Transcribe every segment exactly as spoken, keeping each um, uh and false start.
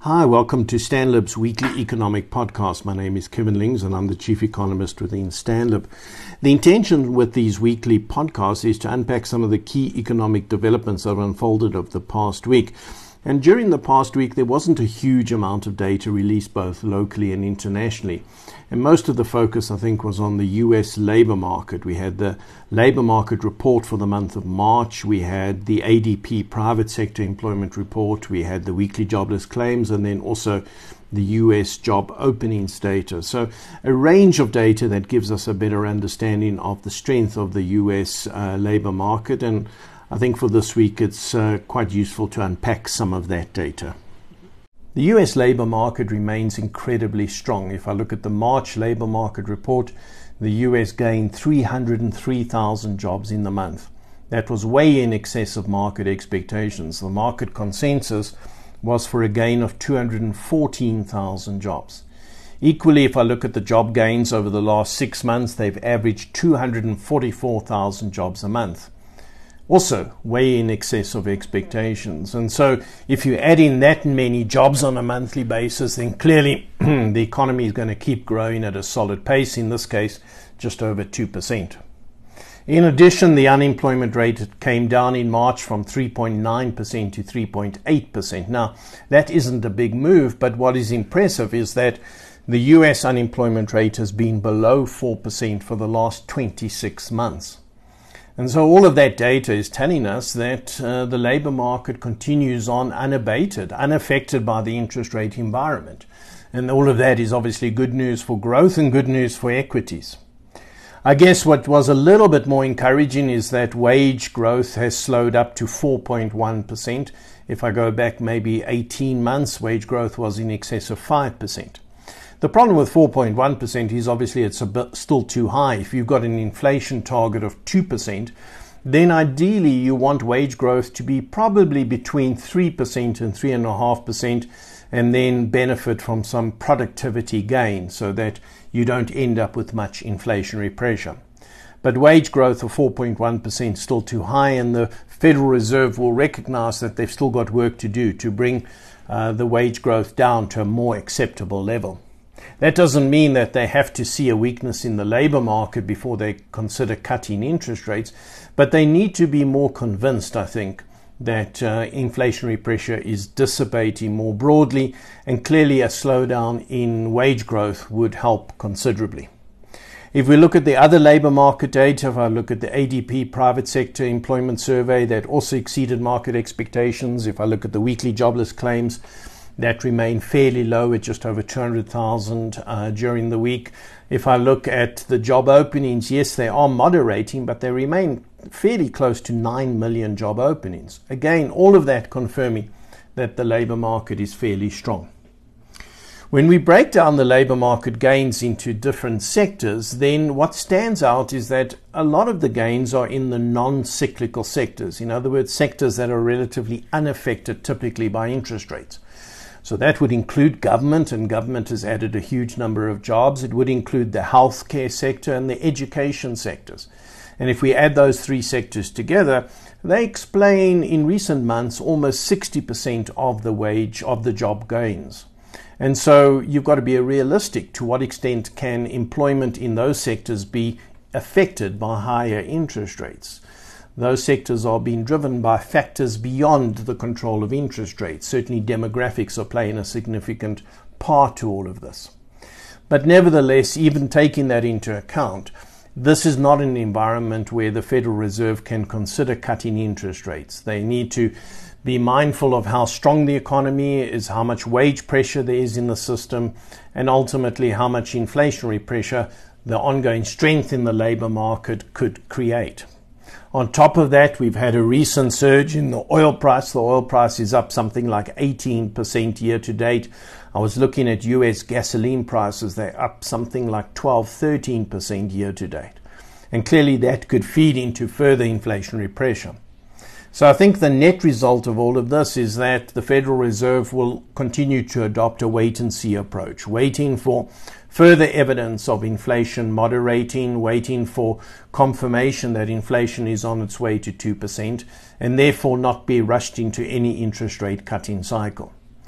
Hi, welcome to Stanlib's weekly economic podcast. My name is Kevin Lings and I'm the chief economist within Stanlib. The intention with these weekly podcasts is to unpack some of the key economic developments that have unfolded over the past week. And during the past week, there wasn't a huge amount of data released both locally and internationally. And most of the focus, I think, was on the U S labor market. We had the labor market report for the month of March. We had the A D P private sector employment report. We had the weekly jobless claims, and then also the U S job openings data. So a range of data that gives us a better understanding of the strength of the U S uh, labor market. And I think for this week, it's uh, quite useful to unpack some of that data. The U S labor market remains incredibly strong. If I look at the March labor market report, the U S gained three hundred three thousand jobs in the month. That was way in excess of market expectations. The market consensus was for a gain of two hundred fourteen thousand jobs. Equally, if I look at the job gains over the last six months, they've averaged two hundred forty-four thousand jobs a month. Also way in excess of expectations. And so if you add in that many jobs on a monthly basis, then clearly the economy is going to keep growing at a solid pace, in this case just over two percent. In addition, the unemployment rate came down in March from three point nine percent to three point eight percent. Now, that isn't a big move, but what is impressive is that the U S unemployment rate has been below four percent for the last twenty-six months. And so all of that data is telling us that uh, the labor market continues on unabated, unaffected by the interest rate environment. And all of that is obviously good news for growth and good news for equities. I guess what was a little bit more encouraging is that wage growth has slowed up to four point one percent. If I go back maybe eighteen months, wage growth was in excess of five percent. The problem with four point one percent is obviously it's a bit still too high. If you've got an inflation target of two percent, then ideally you want wage growth to be probably between three percent and three point five percent, and then benefit from some productivity gain so that you don't end up with much inflationary pressure. But wage growth of four point one percent is still too high, and the Federal Reserve will recognize that they've still got work to do to bring uh, the wage growth down to a more acceptable level. That doesn't mean that they have to see a weakness in the labor market before they consider cutting interest rates, but they need to be more convinced, I think, that uh, inflationary pressure is dissipating more broadly, and clearly a slowdown in wage growth would help considerably. If we look at the other labor market data, if I look at the A D P private sector employment survey, that also exceeded market expectations. If I look at the weekly jobless claims, that remained fairly low at just over two hundred thousand uh, during the week. If I look at the job openings, yes, they are moderating, but they remain fairly close to nine million job openings. Again, all of that confirming that the labor market is fairly strong. When we break down the labor market gains into different sectors, then what stands out is that a lot of the gains are in the non-cyclical sectors. In other words, sectors that are relatively unaffected typically by interest rates. So that would include government, and government has added a huge number of jobs. It would include the healthcare sector and the education sectors. And if we add those three sectors together, they explain in recent months almost sixty percent of the wage of the job gains. And so you've got to be realistic. To what extent can employment in those sectors be affected by higher interest rates? Those sectors are being driven by factors beyond the control of interest rates. Certainly demographics are playing a significant part to all of this. But nevertheless, even taking that into account, this is not an environment where the Federal Reserve can consider cutting interest rates. They need to be mindful of how strong the economy is, how much wage pressure there is in the system, and ultimately how much inflationary pressure the ongoing strength in the labor market could create. On top of that, we've had a recent surge in the oil price. The oil price is up something like eighteen percent year to date. I was looking at U S gasoline prices. They're up something like twelve, thirteen percent year to date. And clearly that could feed into further inflationary pressure. So I think the net result of all of this is that the Federal Reserve will continue to adopt a wait-and-see approach, waiting for further evidence of inflation moderating, waiting for confirmation that inflation is on its way to two percent, and therefore not be rushed into any interest rate cutting cycle.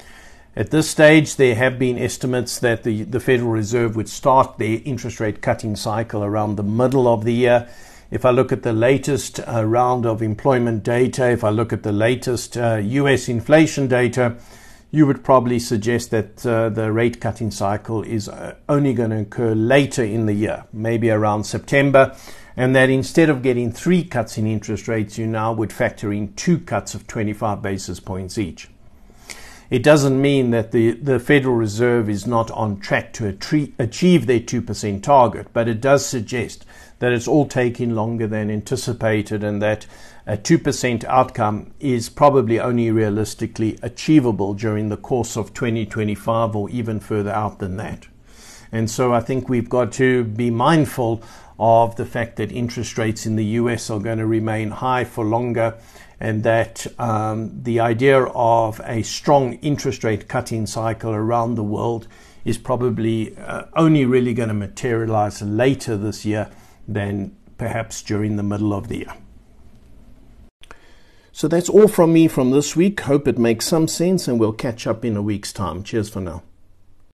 At this stage, there have been estimates that the, the Federal Reserve would start their interest rate cutting cycle around the middle of the year. If I look at the latest uh, round of employment data, if I look at the latest uh, U S inflation data, you would probably suggest that uh, the rate cutting cycle is uh, only going to occur later in the year, maybe around September, and that instead of getting three cuts in interest rates, you now would factor in two cuts of twenty-five basis points each. It doesn't mean that the, the Federal Reserve is not on track to achieve their two percent target, but it does suggest that it's all taking longer than anticipated and that a two percent outcome is probably only realistically achievable during the course of twenty twenty-five or even further out than that. And so I think we've got to be mindful of the fact that interest rates in the U S are going to remain high for longer, and that um, the idea of a strong interest rate cutting cycle around the world is probably uh, only really going to materialize later this year than perhaps during the middle of the year. So that's all from me from this week. Hope it makes some sense, and we'll catch up in a week's time. Cheers for now.